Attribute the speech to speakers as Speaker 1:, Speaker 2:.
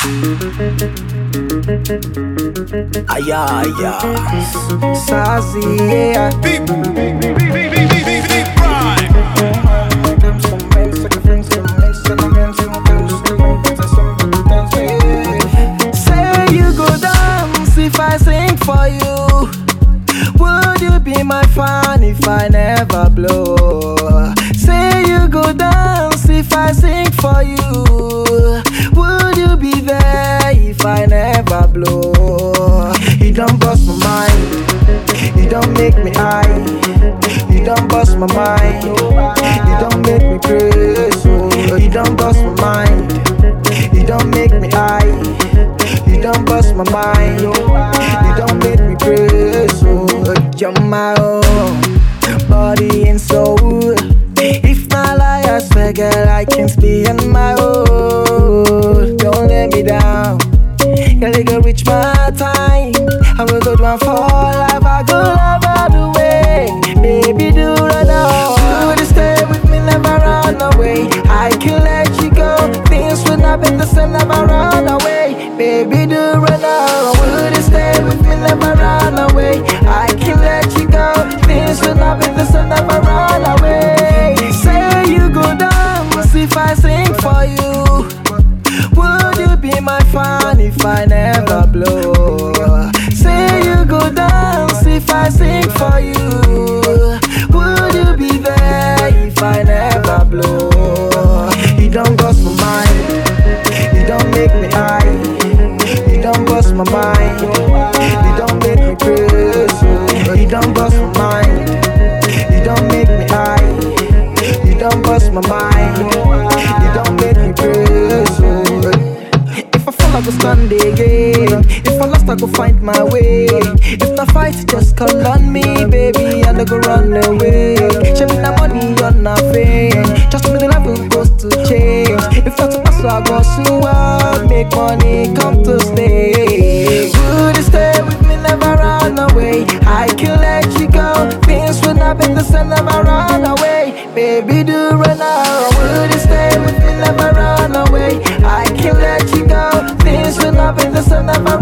Speaker 1: Aya, aya. Sassy, yeah. Say you go dance if I sing for you. Would you be my fan if I never blow? Say you go dance if I sing for you. Would you be there if I never blow? You don't bust my mind. You don't make me high. You don't bust my mind. You don't make me crazy. You don't bust my mind. You don't make me high. You don't bust my mind. You don't make me crazy. You're my own body and soul. If my lie, I swear, girl, I can be on my own. Don't let me down. Girl, you go reach my time. I will go down for life. I go love all the way. Baby, do it now. You stay with me, never run away. I can let you go. Things will not be the same, never run away. Baby, do it now. Would you stay with me, never run away? I can let you go. Things will not be the same, never run away. Say you go dance if I sing for you. Would you be my fan if I never blow? Say you go dance if I sing for you. Would you be there if I never blow? You don't bust my mind. You don't make me high. You don't bust my mind. You don't make me crazy. You don't bust my mind. You don't make me high. You don't bust my mind. You don't make me crazy. If I fall, I go stand again. If I lost, I go find my way. If the fight, just call on me, baby, and I go run away. Show me the money, you're not fame. Just me the level goes to change. If that's a pass, I go so out. Make money, come to stay. Would you stay with me, never run away? I can let you go. Things will not be the same, never run away. Baby, do run now. Would you stay with me, never run away? I can let you go. Things will not be the same, never